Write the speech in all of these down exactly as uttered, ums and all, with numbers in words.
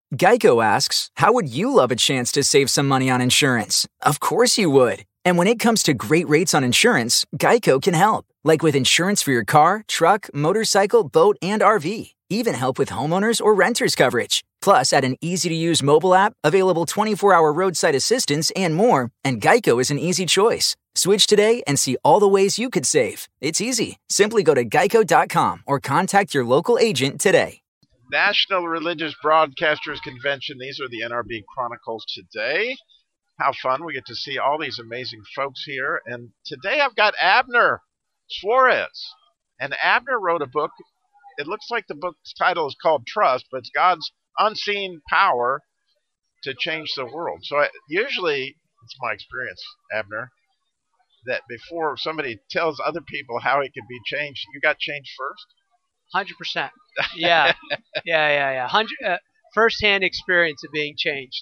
Geico asks, how would you love a chance to save some money on insurance? Of course you would. And when it comes to great rates on insurance, Geico can help. Like with insurance for your car, truck, motorcycle, boat, and R V. Even help with homeowners or renters coverage. Plus, add an easy-to-use mobile app, available twenty-four hour roadside assistance, and more, and Geico is an easy choice. Switch today and see all the ways you could save. It's easy. Simply go to geico dot com or contact your local agent today. National Religious Broadcasters Convention. These are the N R B Chronicles today. How fun. We get to see all these amazing folks here. And today I've got Abner Suarez. And Abner wrote a book. It looks like the book's title is called Trust, but it's God's Unseen Power to Change the World. So I, usually, it's my experience, Abner, that before somebody tells other people how it can be changed, you got changed first? one hundred percent. Yeah. yeah, yeah, yeah. one hundred, uh, first-hand experience of being changed.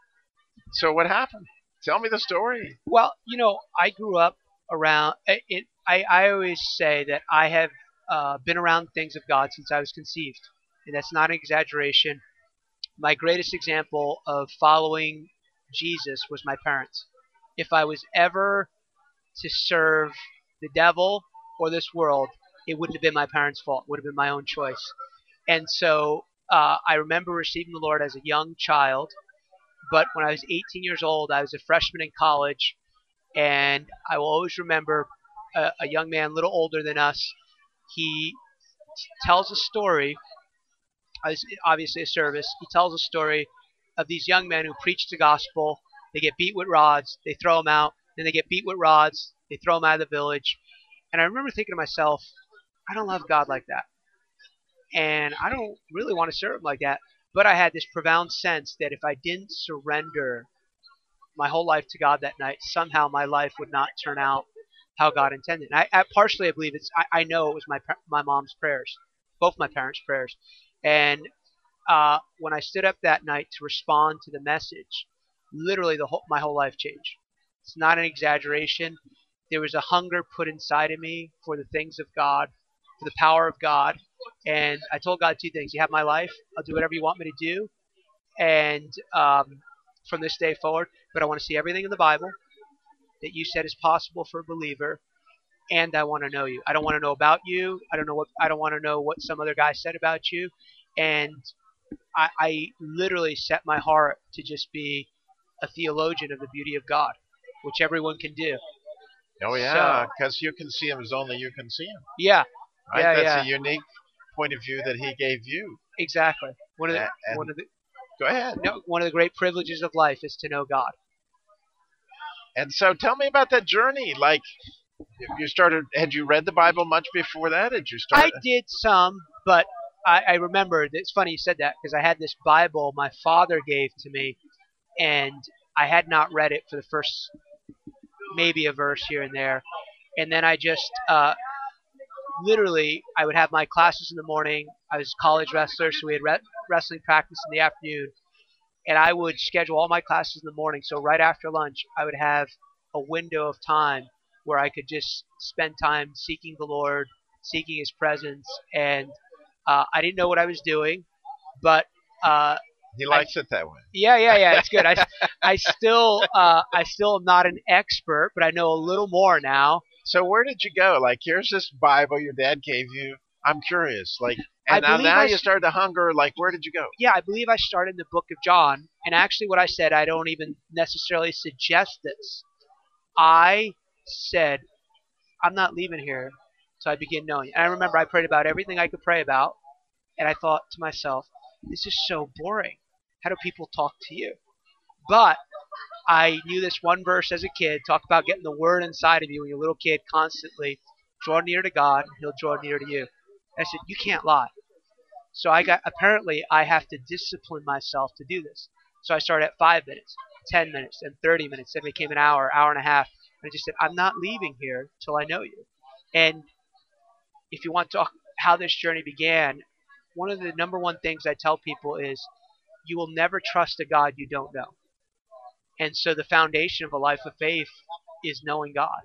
So what happened? Tell me the story. Well, you know, I grew up around it. I, I always say that I have uh, been around things of God since I was conceived, and that's not an exaggeration. My greatest example of following Jesus was my parents. If I was ever to serve the devil or this world, it wouldn't have been my parents' fault. It would have been my own choice. And so uh, I remember receiving the Lord as a young child. But when I was eighteen years old, I was a freshman in college. And I will always remember a, a young man a little older than us. He tells a story. I was obviously a service. He tells a story of these young men who preach the gospel. They get beat with rods. They throw them out. Then they get beat with rods. They throw them out of the village. And I remember thinking to myself, I don't love God like that. And I don't really want to serve him like that. But I had this profound sense that if I didn't surrender my whole life to God that night, somehow my life would not turn out how God intended. And I, I partially, I believe it's, I, I know it was my my mom's prayers, both my parents' prayers. And uh, when I stood up that night to respond to the message, literally the whole, my whole life changed. It's not an exaggeration. There was a hunger put inside of me for the things of God, for the power of God. And I told God two things. You have my life. I'll do whatever you want me to do. And um, from this day forward, but I want to see everything in the Bible that you said is possible for a believer. And I want to know you. I don't want to know about you. I don't know what, I don't want to know what some other guy said about you. And I, I literally set my heart to just be a theologian of the beauty of God, which everyone can do. Oh, yeah, because so, you can see him as only you can see him. Yeah. Right? Yeah, That's yeah. a unique point of view that he gave you. Exactly. One of the, and, one of the go ahead. No, one of the great privileges of life is to know God. And so tell me about that journey. Like, you started, had you read the Bible much before that? Did you start? I did some, but I, I remember, it's funny you said that, because I had this Bible my father gave to me, and I had not read it for the first, maybe a verse here and there. And then I just, uh, literally, I would have my classes in the morning. I was a college wrestler, so we had re- wrestling practice in the afternoon. And I would schedule all my classes in the morning. So right after lunch, I would have a window of time where I could just spend time seeking the Lord, seeking His presence. And uh, I didn't know what I was doing, but uh, he likes I, it that way. Yeah, yeah, yeah. It's good. I, I still, uh, I still am not an expert, but I know a little more now. So where did you go? Like, here's this Bible your dad gave you. I'm curious. Like, and I now, now I you started to hunger. Like, where did you go? Yeah, I believe I started in the book of John. And actually what I said, I don't even necessarily suggest this. I said, I'm not leaving here until I begin knowing you. And I remember I prayed about everything I could pray about. And I thought to myself, this is so boring. How do people talk to you? But I knew this one verse as a kid, talk about getting the word inside of you when you're a little kid, constantly draw near to God, and He'll draw near to you. And I said, you can't lie. So I got, apparently I have to discipline myself to do this. So I started at five minutes, ten minutes, and thirty minutes. Then it became an hour, hour and a half. And I just said, I'm not leaving here till I know you. And if you want to talk how this journey began, one of the number one things I tell people is you will never trust a God you don't know. And so the foundation of a life of faith is knowing God.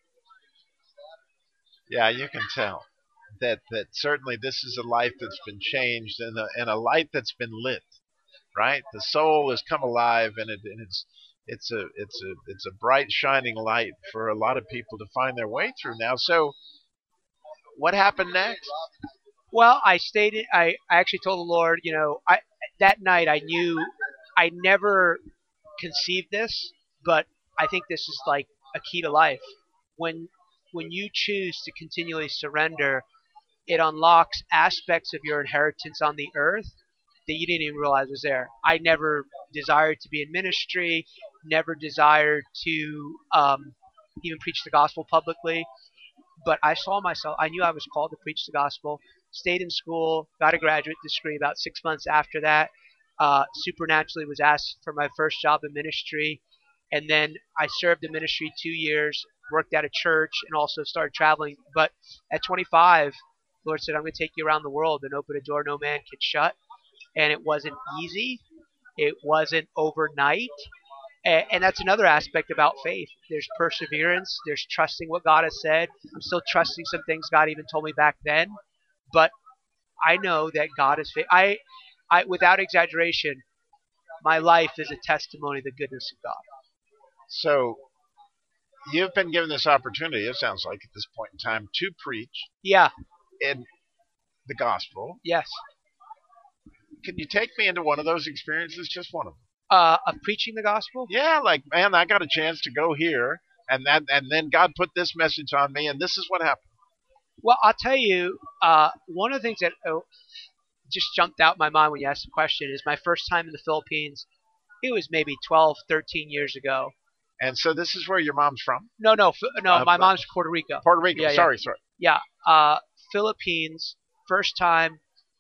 Yeah, you can tell that that certainly this is a life that's been changed and a, and a light that's been lit. right? The soul has come alive, and it and it's it's a it's a it's a bright shining light for a lot of people to find their way through now. So what happened next? Well, I stayed. In, I I actually told the Lord, you know, I that night I knew I never conceived this, but I think this is like a key to life. When when you choose to continually surrender, it unlocks aspects of your inheritance on the earth that you didn't even realize was there. I never desired to be in ministry, never desired to um, even preach the gospel publicly, but I saw myself, I knew I was called to preach the gospel, stayed in school, got a graduate degree about six months after that, uh, supernaturally was asked for my first job in ministry, and then I served in ministry two years, worked at a church, and also started traveling. But at twenty-five, the Lord said, I'm going to take you around the world and open a door no man can shut. And it wasn't easy. It wasn't overnight. And, and that's another aspect about faith. There's perseverance. There's trusting what God has said. I'm still trusting some things God even told me back then. But I know that God is faithful. I, I, without exaggeration, my life is a testimony of the goodness of God. So you've been given this opportunity, it sounds like, at this point in time, to preach Yeah. in the gospel. Yes. Can you take me into one of those experiences, just one of them? Uh, of preaching the gospel? Yeah, like, man, I got a chance to go here, and that, and then God put this message on me, and this is what happened. Well, I'll tell you, uh, one of the things that oh, just jumped out in my mind when you asked the question is my first time in the Philippines. It was maybe twelve, thirteen years ago. And so this is where your mom's from? No, no, no. Uh, my mom's from Puerto Rico. Puerto Rico. Yeah, sorry, yeah. sorry. Yeah, uh, Philippines. First time.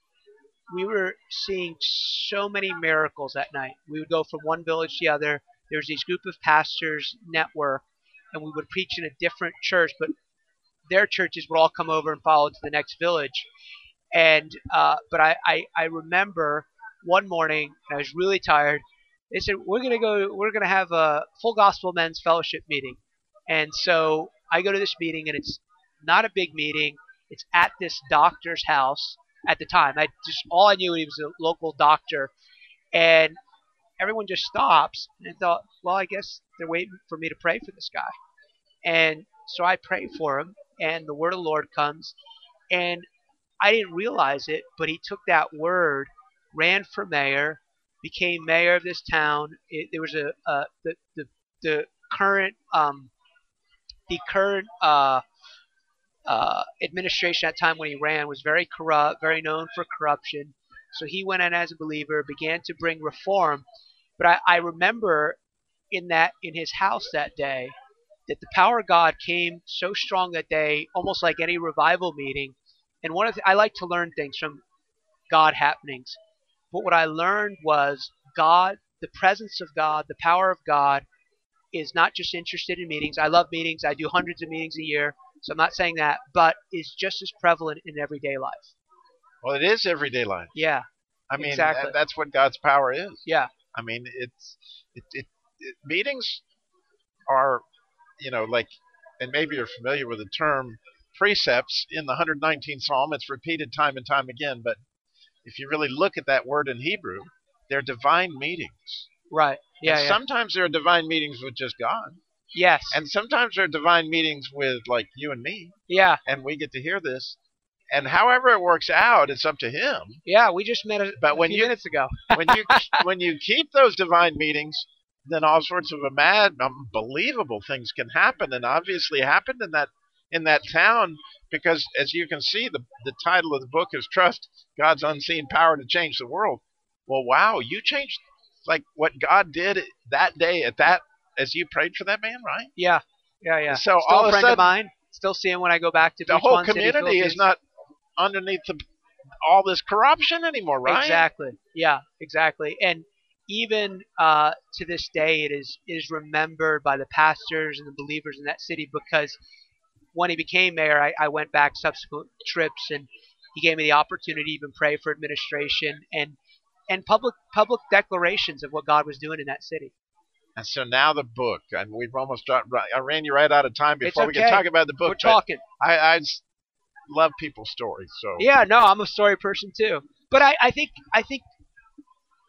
We were seeing so many miracles that night. We would go from one village to the other. There was these group of pastors network, and we would preach in a different church, but their churches would all come over and follow to the next village. And uh, but I, I, I remember one morning, I was really tired. They said, we're gonna go. We're gonna have a full gospel men's fellowship meeting. And so I go to this meeting, and it's not a big meeting. It's at this doctor's house. At the time, I just all I knew he was a local doctor, and everyone just stops and I thought, well, I guess they're waiting for me to pray for this guy. And so I pray for him, and the word of the Lord comes, and I didn't realize it, but he took that word, ran for mayor, became mayor of this town. It, there was a uh, the, the the current um, the current uh, uh, administration at the time when he ran was very corrupt, very known for corruption. So he went in as a believer, began to bring reform. But I, I remember in that in his house that day that the power of God came so strong that day, almost like any revival meeting. And one of the, I like to learn things from God happenings. But what I learned was God, the presence of God, the power of God is not just interested in meetings. I love meetings. I do hundreds of meetings a year. So I'm not saying that, but is just as prevalent in everyday life. Well, it is everyday life. Yeah. I mean, exactly. that, that's what God's power is. Yeah. I mean, it's it, it, it meetings are, you know, like, and maybe you're familiar with the term precepts in the one hundred nineteenth Psalm. It's repeated time and time again, but if you really look at that word in Hebrew, they're divine meetings. Right. Yeah. And yeah. sometimes there are divine meetings with just God. Yes. And sometimes there are divine meetings with, like, you and me. Yeah. And we get to hear this. And however it works out, it's up to Him. Yeah, we just met a, but a when few you, minutes ago. when you when you keep those divine meetings, then all sorts of mad, unbelievable things can happen, and obviously happened in that in that town, because as you can see, the the title of the book is "Trust God's Unseen Power to Change the World." Well, wow, you changed like what God did that day at that as you prayed for that man, right? Yeah, yeah, yeah. So Still all a of a friend sudden, of mine. Still see him when I go back to the Beach whole One City, community is not underneath the, all this corruption anymore, right? Exactly. Yeah, exactly. And even uh, to this day, it is is remembered by the pastors and the believers in that city, because when he became mayor, I, I went back subsequent trips, and he gave me the opportunity to even pray for administration and and public public declarations of what God was doing in that city. And so now the book, and we've almost got, I ran you right out of time before okay. we can talk about the book. We're talking. I, I just love people's stories. So yeah, no, I'm a story person too. But I, I think I think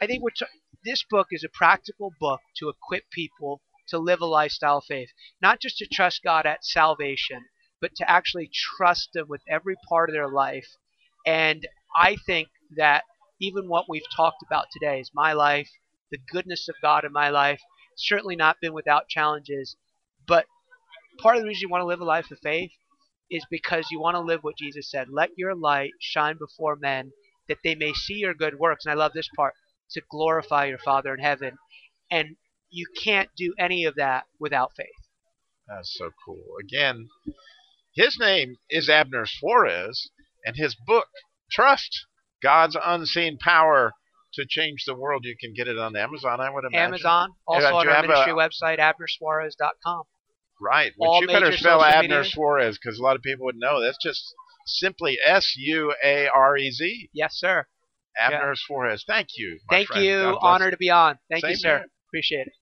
I think we're t- this book is a practical book to equip people to live a lifestyle of faith, not just to trust God at salvation, but to actually trust Him with every part of their life. And I think that even what we've talked about today is my life, the goodness of God in my life, certainly not been without challenges. But part of the reason you want to live a life of faith is because you want to live what Jesus said. Let your light shine before men that they may see your good works. And I love this part, to glorify your Father in heaven. And you can't do any of that without faith. That's so cool. Again, his name is Abner Suarez, and his book, Trust, God's Unseen Power to Change the World. You can get it on Amazon, I would imagine. Amazon, also And on you our have ministry a- website, abner suarez dot com. Right, which All you better major spell social Abner media. Suarez, because a lot of people would know. That's just simply S U A R E Z. Yes, sir. Abner Suarez. Thank you, my Thank friend. you. God bless Honor to be on. Thank you, Same sir. here. Appreciate it.